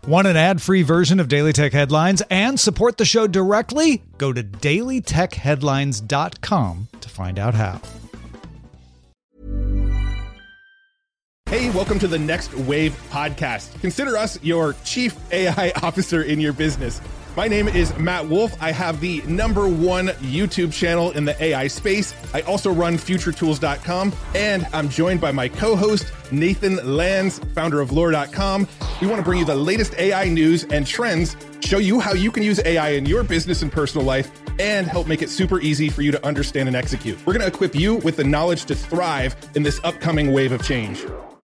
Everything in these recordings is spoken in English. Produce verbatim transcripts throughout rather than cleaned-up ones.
Want an ad-free version of Daily Tech Headlines and support the show directly? Go to daily tech headlines dot com to find out how. Hey, welcome to the Next Wave podcast. Consider us your chief A I officer in your business. My name is Matt Wolf. I have the number one YouTube channel in the A I space. I also run future tools dot com, and I'm joined by my co-host, Nathan Lands, founder of lore dot com. We want to bring you the latest A I news and trends, show you how you can use A I in your business and personal life, and help make it super easy for you to understand and execute. We're going to equip you with the knowledge to thrive in this upcoming wave of change.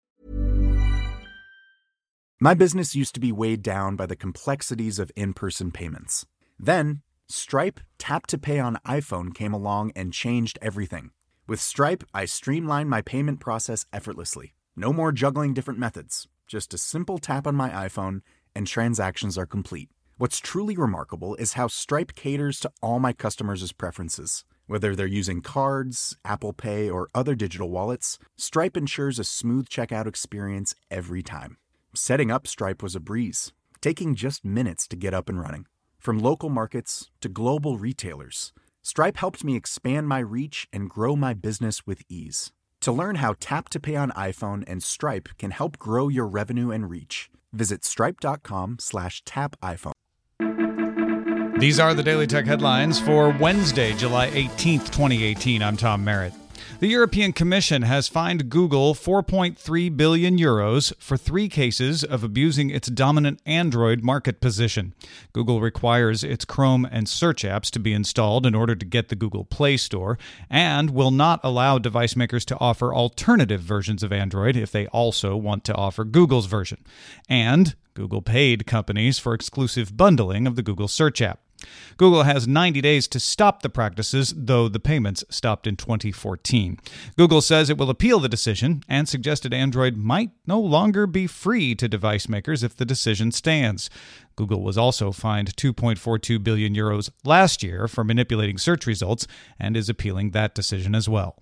My business used to be weighed down by the complexities of in-person payments. Then, Stripe Tap to Pay on iPhone came along and changed everything. With Stripe, I streamlined my payment process effortlessly. No more juggling different methods. Just a simple tap on my iPhone, and transactions are complete. What's truly remarkable is how Stripe caters to all my customers' preferences. Whether they're using cards, Apple Pay, or other digital wallets, Stripe ensures a smooth checkout experience every time. Setting up Stripe was a breeze, taking just minutes to get up and running. From local markets to global retailers, Stripe helped me expand my reach and grow my business with ease. To learn how Tap to Pay on iPhone and Stripe can help grow your revenue and reach, visit stripe.com slash tap iPhone. These are the Daily Tech Headlines for Wednesday, July eighteenth, twenty eighteen. I'm Tom Merritt. The European Commission has fined Google four point three billion euros for three cases of abusing its dominant Android market position. Google requires its Chrome and search apps to be installed in order to get the Google Play Store, and will not allow device makers to offer alternative versions of Android if they also want to offer Google's version. And Google paid companies for exclusive bundling of the Google search app. Google has ninety days to stop the practices, though the payments stopped in twenty fourteen. Google says it will appeal the decision and suggested Android might no longer be free to device makers if the decision stands. Google was also fined two point four two billion euros last year for manipulating search results and is appealing that decision as well.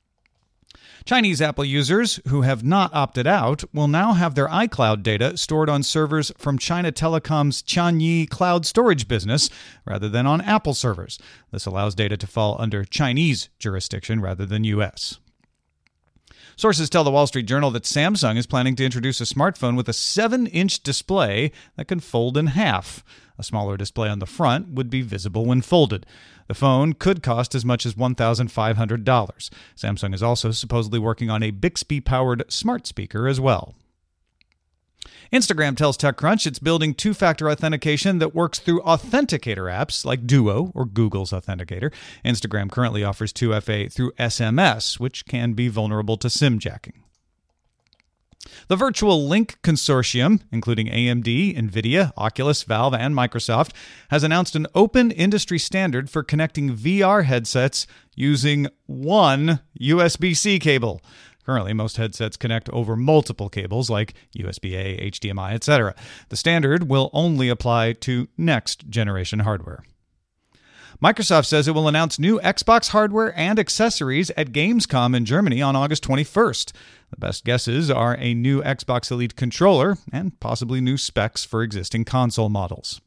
Chinese Apple users who have not opted out will now have their iCloud data stored on servers from China Telecom's Tianyi cloud storage business rather than on Apple servers. This allows data to fall under Chinese jurisdiction rather than U S. Sources tell the Wall Street Journal that Samsung is planning to introduce a smartphone with a seven-inch display that can fold in half. A smaller display on the front would be visible when folded. The phone could cost as much as one thousand five hundred dollars. Samsung is also supposedly working on a Bixby-powered smart speaker as well. Instagram tells TechCrunch it's building two-factor authentication that works through authenticator apps like Duo or Google's Authenticator. Instagram currently offers two F A through S M S, which can be vulnerable to SIM jacking. The Virtual Link Consortium, including A M D, NVIDIA, Oculus, Valve, and Microsoft, has announced an open industry standard for connecting V R headsets using one U S B-C cable. Currently, most headsets connect over multiple cables like U S B A, H D M I, et cetera. The standard will only apply to next-generation hardware. Microsoft says it will announce new Xbox hardware and accessories at Gamescom in Germany on August twenty-first. The best guesses are a new Xbox Elite controller and possibly new specs for existing console models.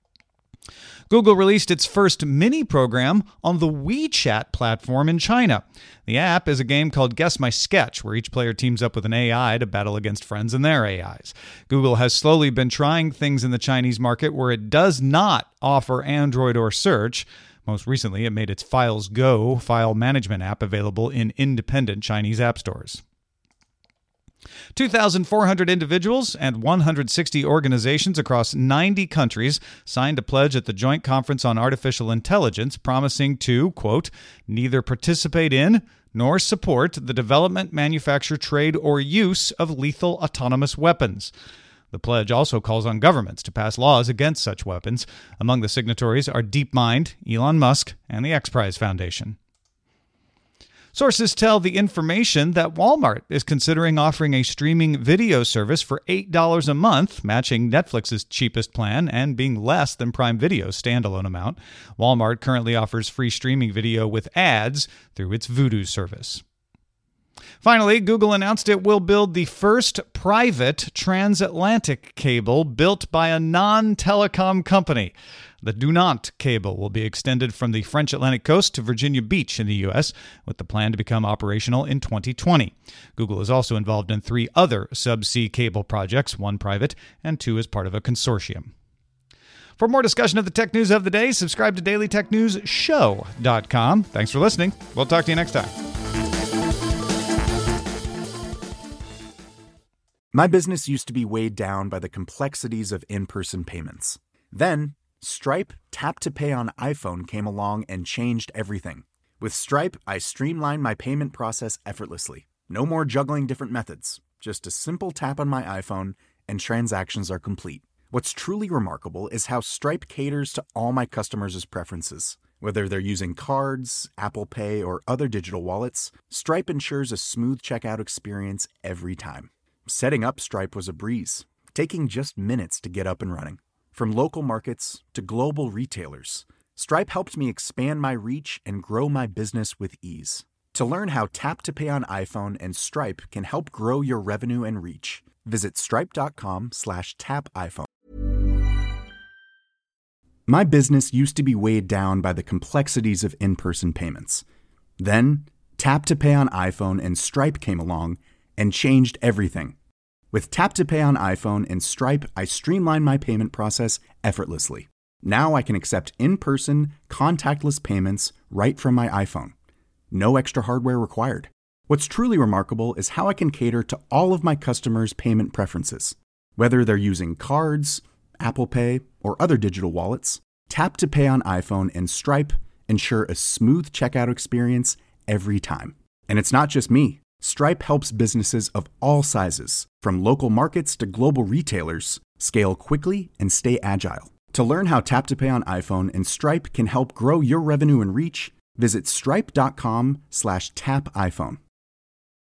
Google released its first mini program on the WeChat platform in China. The app is a game called Guess My Sketch, where each player teams up with an A I to battle against friends and their A Is. Google has slowly been trying things in the Chinese market where it does not offer Android or search. Most recently, it made its Files Go file management app available in independent Chinese app stores. two thousand four hundred individuals and one hundred sixty organizations across ninety countries signed a pledge at the Joint Conference on Artificial Intelligence promising to, quote, neither participate in nor support the development, manufacture, trade, or use of lethal autonomous weapons. The pledge also calls on governments to pass laws against such weapons. Among the signatories are DeepMind, Elon Musk, and the X Prize Foundation. Sources tell The Information that Walmart is considering offering a streaming video service for eight dollars a month, matching Netflix's cheapest plan and being less than Prime Video's standalone amount. Walmart currently offers free streaming video with ads through its Vudu service. Finally, Google announced it will build the first private transatlantic cable built by a non-telecom company. The Dunant cable will be extended from the French Atlantic coast to Virginia Beach in the U S, with the plan to become operational in twenty twenty. Google is also involved in three other subsea cable projects, one private and two as part of a consortium. For more discussion of the tech news of the day, subscribe to daily tech news show dot com. Thanks for listening. We'll talk to you next time. My business used to be weighed down by the complexities of in-person payments. Then, Stripe Tap to Pay on iPhone came along and changed everything. With Stripe, I streamlined my payment process effortlessly. No more juggling different methods. Just a simple tap on my iPhone and transactions are complete. What's truly remarkable is how Stripe caters to all my customers' preferences. Whether they're using cards, Apple Pay, or other digital wallets, Stripe ensures a smooth checkout experience every time. Setting up Stripe was a breeze, taking just minutes to get up and running. From local markets to global retailers, Stripe helped me expand my reach and grow my business with ease. To learn how Tap to Pay on iPhone and Stripe can help grow your revenue and reach, visit stripe.com slash tap iPhone. My business used to be weighed down by the complexities of in-person payments. Then, Tap to Pay on iPhone and Stripe came along and changed everything. With Tap to Pay on iPhone and Stripe, I streamlined my payment process effortlessly. Now I can accept in-person, contactless payments right from my iPhone. No extra hardware required. What's truly remarkable is how I can cater to all of my customers' payment preferences. Whether they're using cards, Apple Pay, or other digital wallets, Tap to Pay on iPhone and Stripe ensure a smooth checkout experience every time. And it's not just me. Stripe helps businesses of all sizes, from local markets to global retailers, scale quickly and stay agile. To learn how Tap to Pay on iPhone and Stripe can help grow your revenue and reach, visit stripe.com slash tap iPhone.